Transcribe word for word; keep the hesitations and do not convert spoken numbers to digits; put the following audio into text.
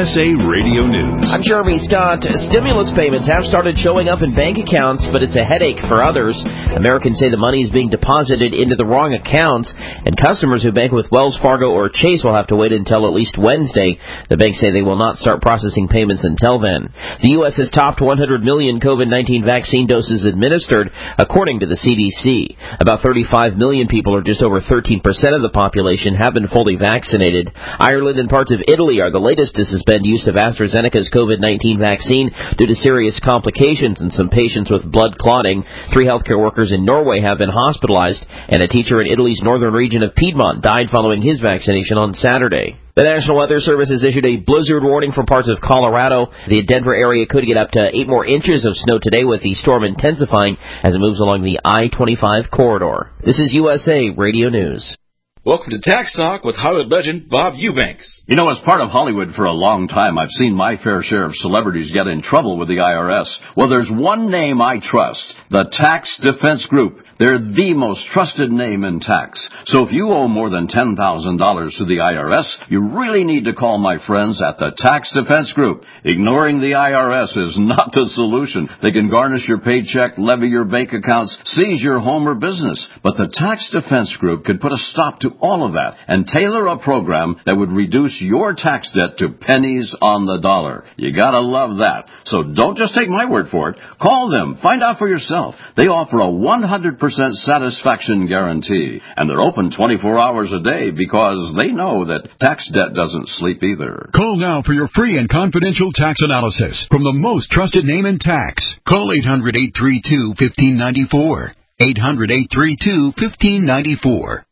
S A Radio News. I'm Jeremy Scott. Stimulus payments have started showing up in bank accounts, but it's a headache for others. Americans say the money is being deposited into the wrong accounts, and customers who bank with Wells Fargo or Chase will have to wait until at least Wednesday. The banks say they will not start processing payments until then. The U S has topped one hundred million COVID nineteen vaccine doses administered, according to the C D C. About thirty-five million people, or just over thirteen percent of the population, have been fully vaccinated. Ireland and parts of Italy are the latest to suspend use of AstraZeneca's COVID nineteen vaccine due to serious complications in some patients with blood clotting. Three healthcare workers in Norway have been hospitalized, and a teacher in Italy's northern region of Piedmont died following his vaccination on Saturday. The National Weather Service has issued a blizzard warning for parts of Colorado. The Denver area could get up to eight more inches of snow today, with the storm intensifying as it moves along the I twenty-five corridor. This is U S A Radio News. Welcome to Tax Talk with Hollywood legend Bob Eubanks. You know, as part of Hollywood for a long time, I've seen my fair share of celebrities get in trouble with the I R S. Well, there's one name I trust, the Tax Defense Group. They're the most trusted name in tax. So if you owe more than ten thousand dollars to the I R S, you really need to call my friends at the Tax Defense Group. Ignoring the I R S is not the solution. They can garnish your paycheck, levy your bank accounts, seize your home or business. But the Tax Defense Group could put a stop to all of that and tailor a program that would reduce your tax debt to pennies on the dollar. You gotta love that. So don't just take my word for it. Call them. Find out for yourself. They offer a one hundred percent satisfaction guarantee, and they're open twenty-four hours a day because they know that tax debt doesn't sleep either. Call now for your free and confidential tax analysis from the most trusted name in tax. Call eight hundred, eight three two, one five nine four. eight hundred, eight three two, one five nine four.